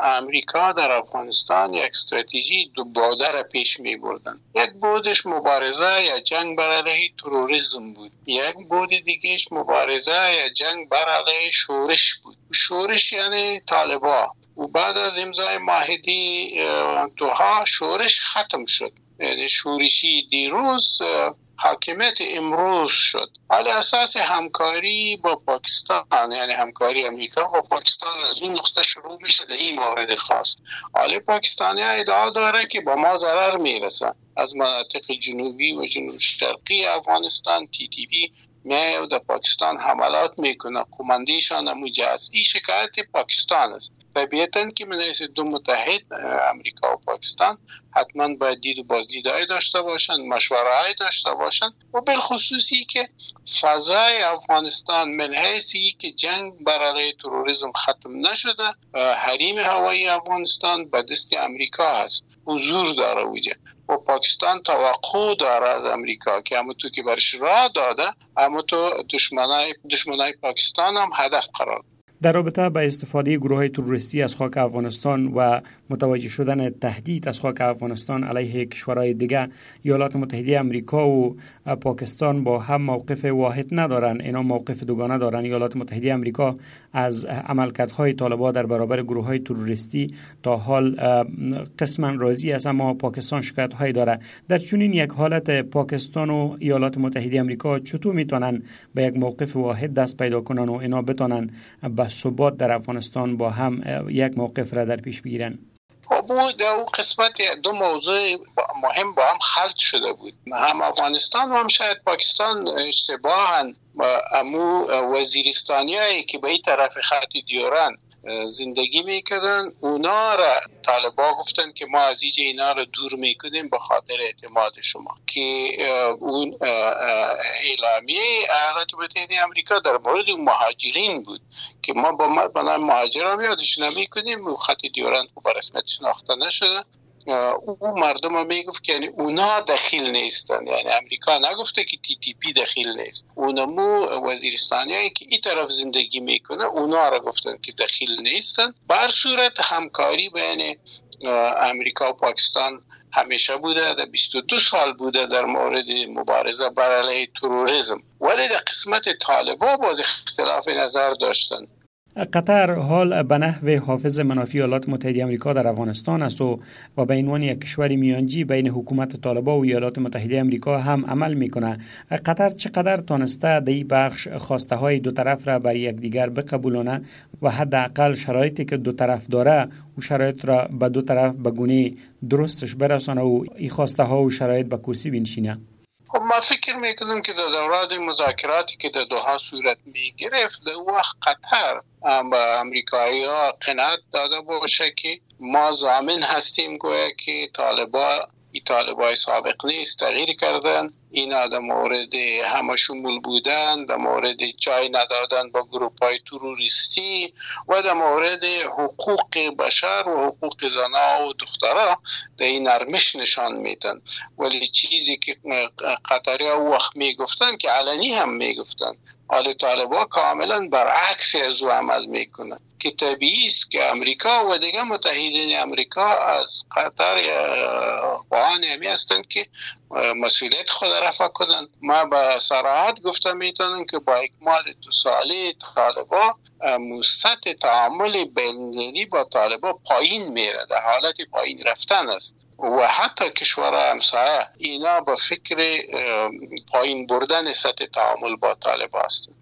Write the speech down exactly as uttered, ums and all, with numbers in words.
امریکا در افغانستان یک استراتژی دو بعده را پیش می بردن. یک بودش مبارزه یا جنگ بر علیه تروریسم بود، یک بود دیگهش مبارزه یا جنگ بر علیه شورش بود. شورش یعنی طالبان. و بعد از امضای معاهده دوحا شورش ختم شد، یعنی شورشی دیروز حاکمیت امروز شد. حالا اساس همکاری با پاکستان، یعنی همکاری امریکا با پاکستان از اون نقطه شروع میشه در این مورد خاص. حالا پاکستانی ادعا داره که با ما ضرر میرسه. از مناطق جنوبی و جنوب شرقی افغانستان تی تی بی میایه و در پاکستان حملات میکنه، قماندهشان همونجا است. این شکایت پاکستان است. طبیعتاً که من از دو متحد امریکا و پاکستان حتما باید دید و بازدیدهای داشته باشند، مشوره‌های داشته باشند و بالخصوصی که فضای افغانستان من حیثی که جنگ بر علیه تروریسم ختم نشده، حریم هوایی افغانستان به دست امریکا هست، حضور داره اوجه و پاکستان توقع داره از امریکا که همونطور که برش راه داده همونطور دشمنای دشمنای پاکستان هم هدف قرار. در رابطه با استفاده گروه‌های تروریستی از خاک افغانستان و متوجه شدن تهدید از خاک افغانستان علیه کشورهای دیگه، ایالات متحده آمریکا و پاکستان با هم موقف واحد ندارن، اینا موقف دوگانه دارن. ایالات متحده آمریکا از عملکردهای طالبان در برابر گروه‌های تروریستی تا حال قسما راضی است، اما پاکستان شکایت‌های داره. در چنین یک حالت پاکستان و ایالات متحده آمریکا چطور میتونن به یک موقف واحد دست پیدا کنن و اینا بتونن به ثبات در افغانستان با هم یک موقف را در پیش بگیرن؟ بود او قسمت دو موضوع مهم با هم خلط شده بود. هم افغانستان و هم شاید پاکستان اشتباهاً امو وزیرستانیایی که به این طرف خط دیوران زندگی میکردن اونا را طالبا گفتن که ما از اینجا اینا را دور میکنیم به خاطر اعتماد شما، که اون اعلامیه ایالات متحده آمریکا در مورد مهاجرین بود که ما با ما مهاجران یادش نمیکنیم و خط دیوران به رسمیت شناخته نشده. او مردم هم میگفت که یعنی اونا دخیل نیستن، یعنی امریکا نگفته که تی تی پی دخیل نیست، اونمو وزیرستانی هایی که این طرف زندگی میکنه اونا را گفتن که دخیل نیستن. بر صورت همکاری بین امریکا و پاکستان همیشه بوده، در بیست و دو سال بوده در مورد مبارزه بر علیه تروریسم، ولی در قسمت طالبان باز اختلاف نظر داشتن. قطر حال به نحو حافظ منافع ایالات متحده آمریکا در افغانستان است و و به عنوان یک کشور میانجی بین حکومت طالبان و ایالات متحده آمریکا هم عمل میکنه. قطر چقدر تانسته در این بخش خواسته های دو طرف را بر یکدیگر بقبولانه و حداقل شرایطی که دو طرف داره و شرایط را به دو طرف به گونه درستش برسانه و این خواسته ها و شرایط به کرسی بنشینه؟ ما فکر میکنم که در دوران مذاکراتی که در دوحا صورت میگرفت در وقت قطر با امریکایی ها قناعت داده باشه که ما ضامن هستیم گویا که طالبان این طالبای سابق نیست، تغییر کردن، اینا در مورد همه شمول بودن، در مورد جای ندادن با گروپ های تروریستی و در مورد حقوق بشر و حقوق زنها و دخترها در این نرمش نشان میدن. ولی چیزی که قطری ها وقت میگفتن که علنی هم میگفتن، حال طالبان کاملا برعکس از او عمل میکنن که طبیعی است که امریکا و دیگه متحدین امریکا از قطر خواهان همی هستند که مسئولیت خود رفع کنند. ما به صراحت گفته میتونم که با اکمال دو ساله طالبان سطح تعامل بین‌المللی با طالبان پایین میره، در حالت پایین رفتن است و حتی کشورهای همسایه اینا با فکر پایین بردن سطح تعامل با طالبان هستند.